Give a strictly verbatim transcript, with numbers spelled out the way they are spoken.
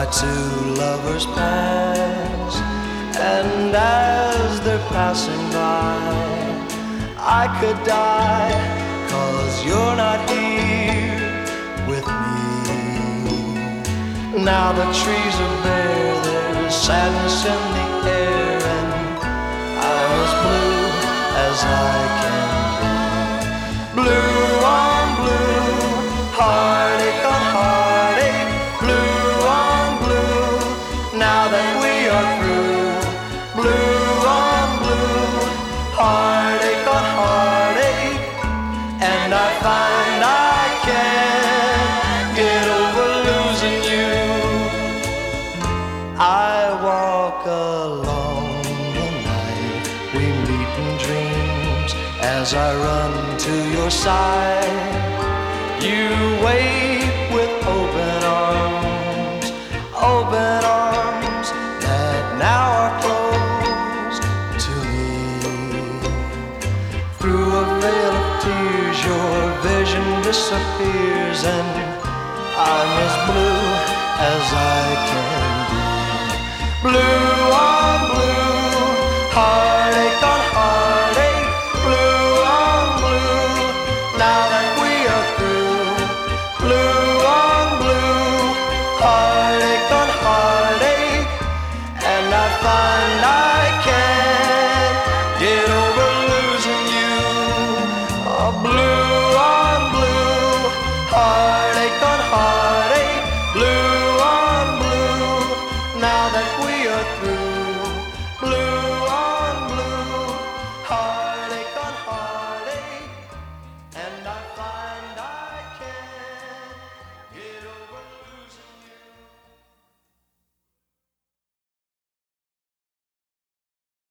by two lovers pass, and as they're passing by, I could die, 'cause you're not here with me. Now the trees are bare, there's sadness in the air, and I'm as blue as I can be. Blue on blue, heartache on heartache, blue on blue, now that we are through. Blue on blue, heartache on heartache, and I find I can't get over losing you. I walk along the night, we meet in dreams as I run to your side. You wait with open arms, open arms that now are closed to me. Through a veil of tears your vision disappears, and I'm as blue as I can be. Blue on blue, heartache on heartache, blue on blue, now that we are through. Blue on blue, heartache on heartache, and I find I can't get over losing you. Oh, blue